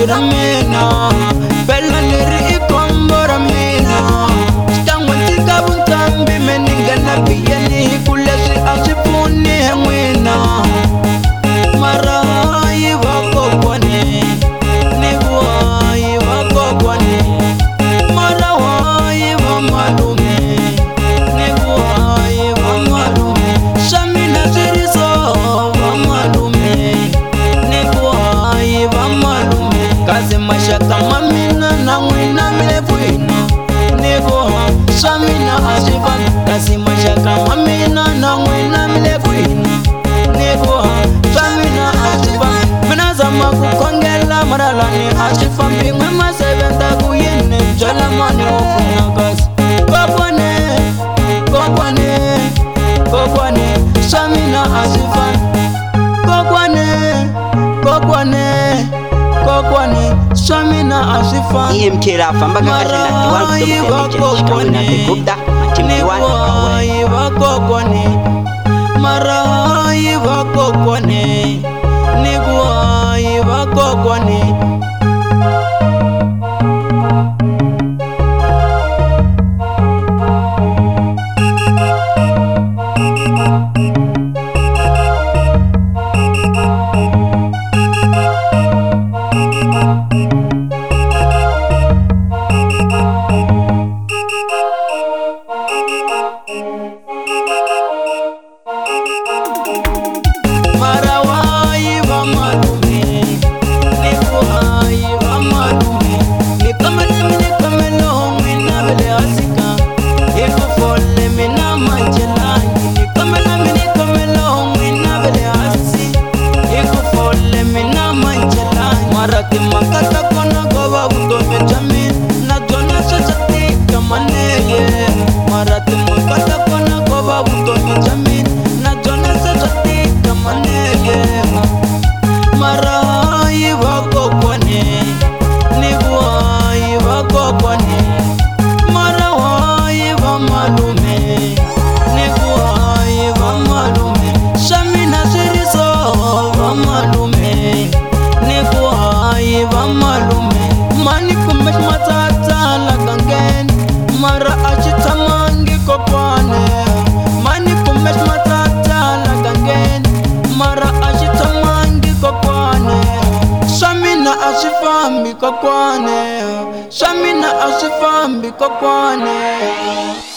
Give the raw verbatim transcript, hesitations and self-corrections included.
ra mina bella leri i kombo ra mina xikan'we ndzi ka vunqambi me ni nghena biyeni ku leswi a swi pfuni he n'wina mara hayi vakokwani ni vuhayi vakokwani mara hayi va malume ni vuhayi va malume swa mina swi ri so va malume ni vuhayi va malume kasi maxaka ma mina na n'wina mi le kwina ni vuha swa mina a swi fambi kasi maxaka ma mina na n'wina mi le kwina ni vuha swa mina a swi fambi mina zama ku khongela mara lani a swi fambi n'we ma seventa ku yini byala mani wo pfuna kasi kokwane kokwane kokwane swa mina a swi fambi kokwane kokwane kokwane swa mina a swi fambi E M K ra famba ka kahle na diwan kokwane ni vuhayi va kokwane mara hayi va kokwane ni vuhayi va kokwane mara hayi va malume ni vuhayi va malume ni kamela ni kamela n'wina va le hansi ka hi ku fole mina mancelangi ni kamela ni kamela n'wina va le hansi hi ku fole mina mancelangi mara timhaka ta kona ko va vutomi bya mina na byona swi swa tika manege mara timhaka ta kona ko va vutomi bya mina na byona swi swa tika manege mara hayi va kokwane ni vuhayi va kokwane mara hayi va malume ni vuhayi va malume swa mina swi ri so va malume ni vuhayi va malume mani kumbe matsatsala gangeni mara a xi tshamangi kokwane mani kumbe matsatsala gangeni mara a xi tshamangi kokwane swa mina a swi fambi kokwane swa mina a swi fambi kokwane